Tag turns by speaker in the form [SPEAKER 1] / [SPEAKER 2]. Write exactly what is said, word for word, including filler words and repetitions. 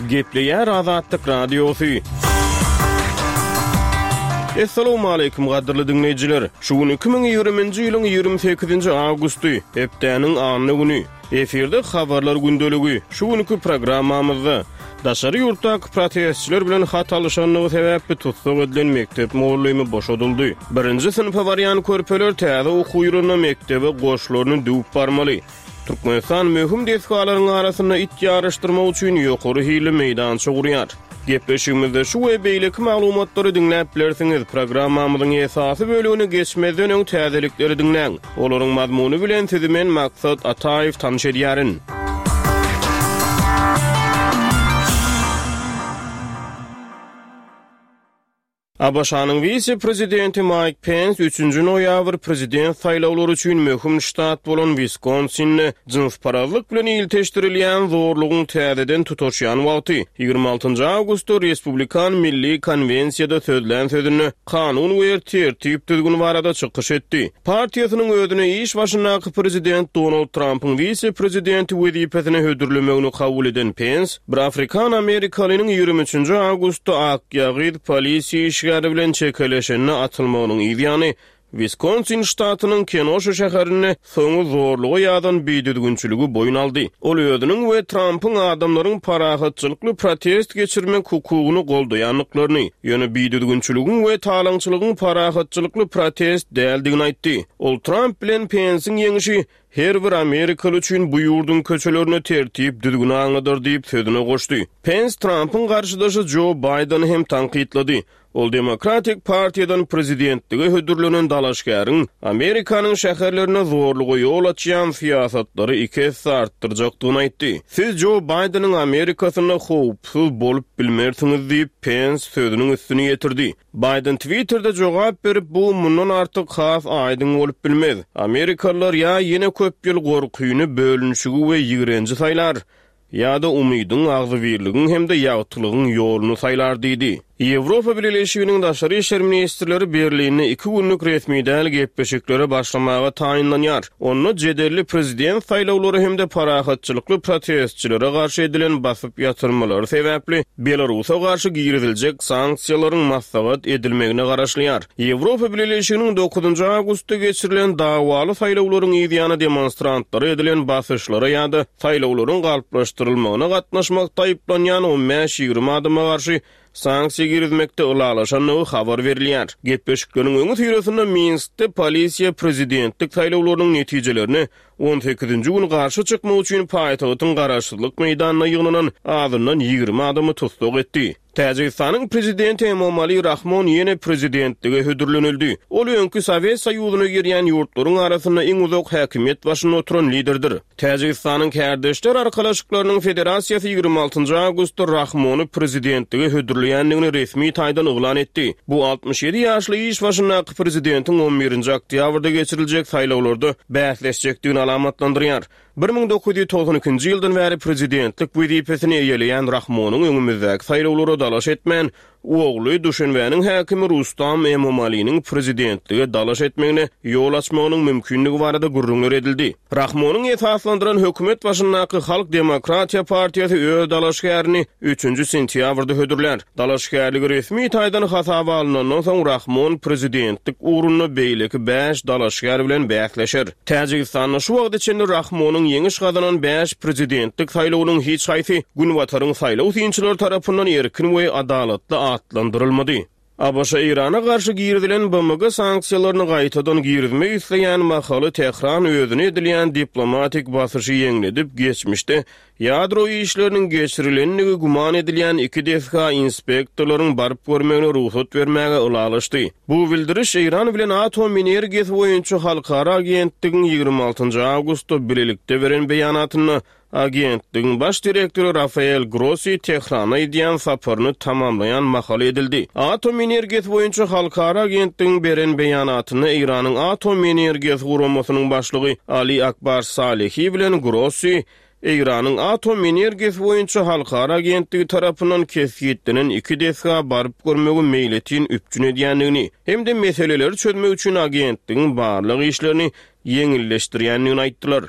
[SPEAKER 1] Gepleýär Azatlyk Radiosu. Assalamu alaykum gaderly dinleýijiler. Şuny iki ming ýygrymynjy ýylyň ýygrimi sekizinji awgusty, hepdeniň anyny güni. Eferde habarlar gündöligi. Şuňky programmamyzda daşary ýurtdaky protestçiler bilen hat alşanlygy sebäpli tutsak edilen mektep moğullymy boşadyldy. Birinji sınıfa barýan körpeler täze okuw ýuruna mektebe goşlaryny düwüp barmaly. Türkmenistan möhüm deskalaryň arasynda it ýarışdyrmak üçin ýokary hili meýdançy gurýar. Gepleşigimizde şu we beýleki maglumatlary dinläp bilersiňiz. Programmamyzyň esasy bölügini geçmeden öň täzelikleri dinläň. Olaryň mazmuny bilen sizi men Maksat Ataýew tanış edýärin. Abaşanyň vice prezidenti Mike Pence üçünji noýabr prezident saýlawlary üçin möhüm ştat bolan Wisconsinni jynsparazlyk bilen ilteşdirilýän zorlugyň täzeden tutuşýan wagty ýygrimi altynjy awgustda Respublikan Milli Konwensiýada sözlän sözüni kanun we tertip düzgün barada çykyş etdi. Partiýasynyň özüne iş başyndaky prezident Donald Trump'yň vice prezidenti wezipesine hödürlemegini kabul eden Pence, bir Afrikan Amerikalynyň ýygrimi üçünji awgustda Akýagyt polisiýa bilen çekeleşenine atılmagynyň ýany Wisconsin ştatynyň Kenosha şäherini soňy zorlugy ýadan beýdüdgünçiligi boyun aldy. Ol özüniň we Trump'yň adamlaryň parahatçylykly protest geçirmek hukugyny goldaýanlyklaryny, ýöne beýdüdgünçiligiň we talaňçylygyň parahatçylykly protest däldigini aýtdy. Ol Trump bilen Pence'iň ýeňişi her bir Amerikalı üçin bu ýurdun köçelerini tertip düzgün aňydyr diýip sözüne goşdy. Pence Trump'yň garşydaşy Joe Biden'y hem tanqidlady. Ol Demokratik Partiýadan prezidentligi hödürlenen dalaşgaryň Amerikanyň şäherlerine zorlugy ýol açýan siýasatlary iki hesse artdyrjakdygyny aýtdy. Siz Joe Biden'yň Amerikasyna howpsuz bolup bilmersiňiz diýip Pence sözüniň üstüne ýetirdi. Biden Twitter'da jogap berip bu mundan artyk has aýdyň bolup bilmez. Amerikalılar ýa ýene köp ýyl gorkuýuny bölünşigi we ýigrenji saýlar, ýa-da umydyň agzybirligiň hemde ýagtylygyň ýoluny saýlar diýdi. Ýewropa Birleşiginiň daşary işler ministrleri Berliňe iki günlük resmi däl gepleşiklere başlamaga taýinlanýar. Onu jederli prezident saýlawlary hemde parahatçylykly protestçilere garşy edilen basyp ýatyrmalary sebäpli Belarusa garşy giýriljek sanksiýalaryň maslahat edilmegine garaşlýar. Ýewropa Birleşiginiň dokuzunjy awgustda geçirilen dawaly saýlawlaryň ýa-da demonstrantlary edilen basyşlara ýa-da saýlawlaryň galplaşdyrylmagyna gatnaşmakda aýplanýan on beş ýygrimi adama garşy sanksiýa girizmekde ulalaşanyny habar berilýär. Gepleşikleriň öňü ýerinde Minskde polisiýa prezidentlik saýlawlarynyň netijelerini on sekizinji gün garşy çykmak üçin paýtagtyň garaşsyzlyk meýdanyna ýygnanan azyndan ýygrimi adamy tutsak etdi. Täjikistanyň prezidenti Emomali Rahmon ýene prezidentligi hödürlenildi. Ol öňkü Sowet Soýuzyna girýän ýurtlaryň arasynda iň uzak häkimiýet başynda oturan liderdir. Täjikistanyň Kärdeşler arkalaşyklarynyň federasiýasy ýygrimi altynjy awgustda Rahmony prezidentligi hödürleýänligini resmi taýdan oglan etdi. Bu altmış ýedi ýaşly iş başyndaky prezidentiň on birinji oktýabrda geçiriljek saýlawlarda bäsleşjekdigini alamatlandyrýar. bir ming dokuz ýüz togson ikinji ýyldan bäri prezidentlik wezipesini eýeleýän Rahmonyň öňümüzdäki saýlawlara dalaş etmän ogly Duşanbeň häkimi Rustam Emomali'niň prezidentligi dalaş etmegine ýol açmagynyň mümkinligi barada gurrunlar edildi. Rahmonyň esaslandyran hökümet başyndaky Halk Demokratiýa Partiýasy öz dalaşgaryny üçünji sentýabrda hödürler. Dalaşgarlygy resmi taýdan hasaba alynandan soň Rahmon prezidentlik uğruna beýleki beş dalaşgar bilen bäsleşer. Täjikistanyň şu wagt içinde Rahmonyň ýeňiş gazanan beş prezidentlik saýlawynyň hiç haýsy günwataryň saýlaw synçylar tarapyndan erkin we adalatly atlandyrylmady. Abaşa Irana garşy giýrilen B M G sanksiýalaryny gaýtadan giýrizmek isleýän Mahaly Tehran özüne edilýän diplomatik basyşy ýeňledip geçmişde ýadro işleriniň geçirilenligi guman edilýän iki defa inspektorlaryň baryp görmegine ruhsat bermäge ulalaşdy. Bu bildiriş Iran bilen atom energiýasy boýunça halkara agentligiň ýygrimi altynjy awgustda bilelikde beren beýanatyny agentligiň baş direktori Rafael Grossi Tehrana edýän saparyny tamamlayan mahaly edildi. Atom energiýasy boýunça halkara agentligiň beren beýanatyny Iranyň atom energiýasy guramasynyň başlygy Ali Akbar Salehi bilen Grossi Iranyň atom energiýasy boýunça halkara agentligi tarapyndan kesgitlenen iki defa baryp görmegi meýletin üpjün edýänligini hemde meseleleri çözmek üçin agentligiň barlyk işlerini ýeňilleşdirýänligini aýtdylar.